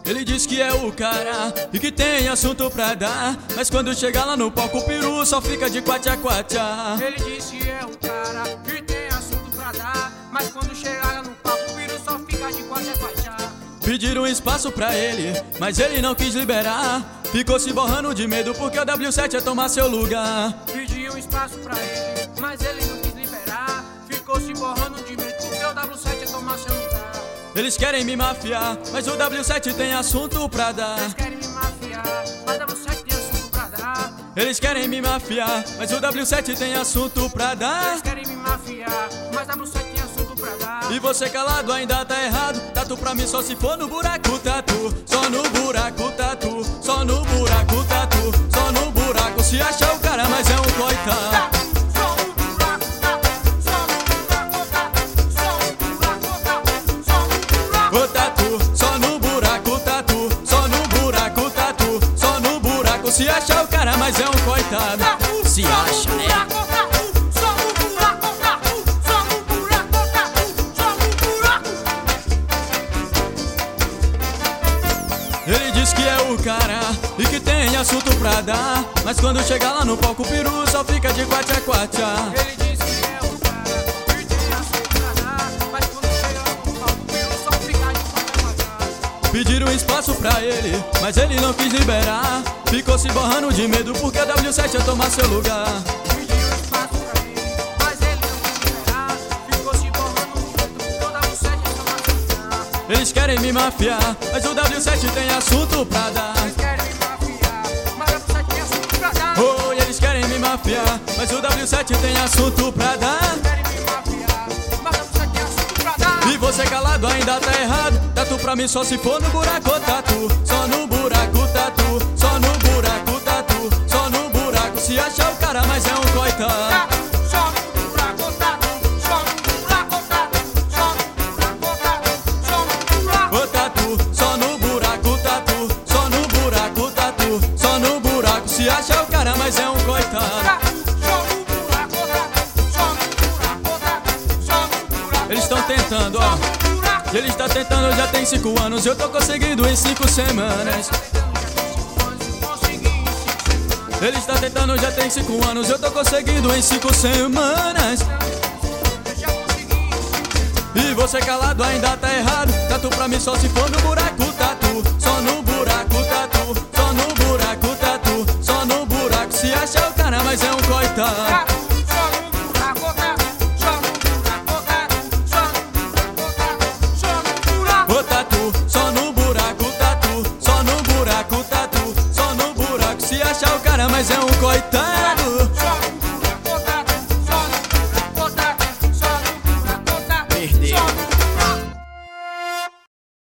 Ele diz que é o cara e que tem assunto pra dar, mas quando chega lá no palco o peru só fica de quatia-quatia. Ele diz que é o cara que tem assunto pra dar, mas quando chega lá no palco o peru só fica de quatia-quatia. Pediram espaço pra ele, mas ele não quis liberar. Ficou se borrando de medo porque o W7 ia tomar seu lugar. Pediam espaço pra ele, mas ele não quis liberar. Ficou se borrando de medo porque o W7 ia tomar seu lugar. Eles querem me mafiar, mas o W7 tem assunto pra dar. Eles querem me mafiar, mas o W7 tem assunto pra dar. Eles querem me mafiar, mas o W7 tem assunto pra dar. Eles querem me mafiar, mas o W7 tem assunto pra dar. E você calado ainda tá errado. Tatu pra mim só se for no buraco, tatu. Só no buraco, tatu. Só no buraco, tatu. Só no buraco. Se acha o cara, mas é um coitado. Ô tatu, só no buraco, tatu. Só no buraco, tatu. Só no buraco. Se acha o cara, mas é um coitado. Se acha, né? Ele diz que é o cara e que tem assunto pra dar, mas quando chega lá no palco o peru só fica de quatia-quatia. Ele diz que é o cara que tem assunto pra dar, mas quando chega lá no palco o peru só fica de quatia-quatia. Pediram espaço pra ele, mas ele não quis liberar. Ficou se borrando de medo porque a W7 ia tomar seu lugar. Pediram espaço pra ele, mas ele não quis liberar. Ficou se borrando de medo porque o W7 ia tomar seu lugar. Eles querem me mafiar, mas o W7 tem assunto pra dar. Eles querem me mafiar, mas o W7 tem assunto pra dar. Oh, eles querem me mafiar, mas o W7 tem assunto pra dar. Eles querem me mafiar, mas o W7 tem assunto pra dar. E você calado ainda tá errado. Tatu pra mim só se for no buraco, tatu. Só no buraco, tatu. Só no buraco, tatu. Só no buraco. Se acha o cara, mas é um coitado. Só no buraco, tatu. Só no buraco, tatu. Só no buraco, tatu. Só no buraco. Ô tatu, só no buraco, tatu. Só no buraco, tatu. Só no buraco. Se acha o cara, mas é um coitado. Eles estão tentando, ó. Eles estão tentando já tem 5 anos. Eu tô conseguindo em 5 semanas. Eles estão tentando já tem 5 anos. Eu tô conseguindo em 5 semanas. E você calado ainda tá errado. Tatu pra mim só se for no buraco, tatu. Só no buraco, tatu. Só no buraco, tatu. Só no buraco. Se acha o cara, mas é um coitado. Ô tatu, só no buraco, tatu. Só no buraco, tatu. Só no buraco. Se acha o cara, mas é um